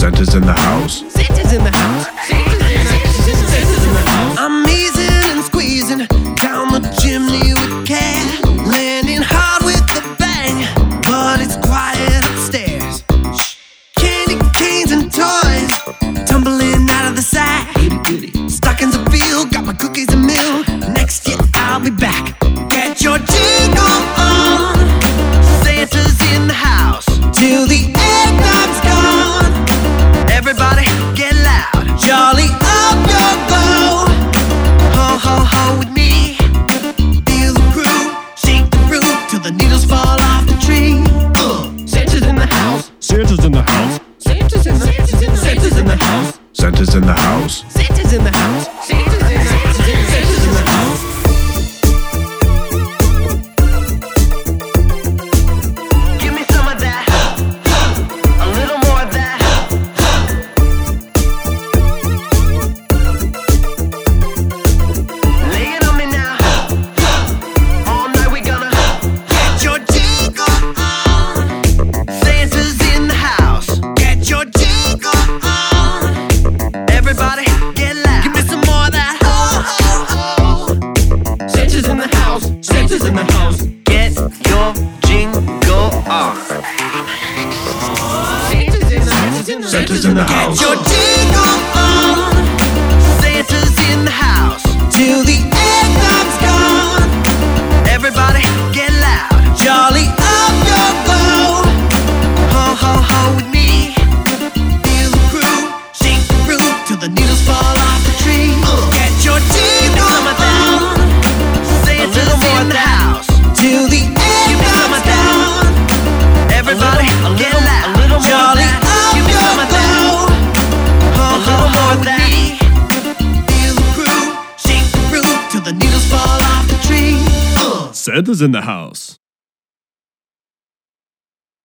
Santa's in the house. Santa's in the house. Santa's in the house. I'm easing and squeezing down the chimney with care, landing hard with a bang, but it's quiet upstairs. Candy canes and toys tumbling out of the sack. Stockings are filled, got my cookies and milk. Next year I'll be back. Get your jingle on. Santa's in the house till the eggnog's gone. Everybody get loud, jolly up your glow. Ho ho ho with me. Feel the groove, shake the roof till the needles fall off the tree. Santa's in the house. Santa's in the house. Santa's in the house. Santa's in the house. Santa's in the house. Santa's in the house. Santa's in the house. Santa's in the house. Give me some of that. A little more of that. Lay it on me now. All night we gonna get your jingle on. Santa's in the house. Get your jingle on. Everybody get loud. Give me some more of that. Ho, ho, ho. Santa's in the house. Santa's in the house. Get your jingle on. Santa's in the house. Get your jingle on. Santa's in the house till the eggnog's gone. Everybody get loud, jolly up your glow. Ho ho ho with me. Feel the groove, shake the roof till the needles fall off the tree. Get your jingle on. Santa's in the house till the eggnog's gone. Everybody get loud, jolly up your glow. Ho ho ho with me. Feel the groove, shake the roof till the needles fall off the tree. Santa's in the house.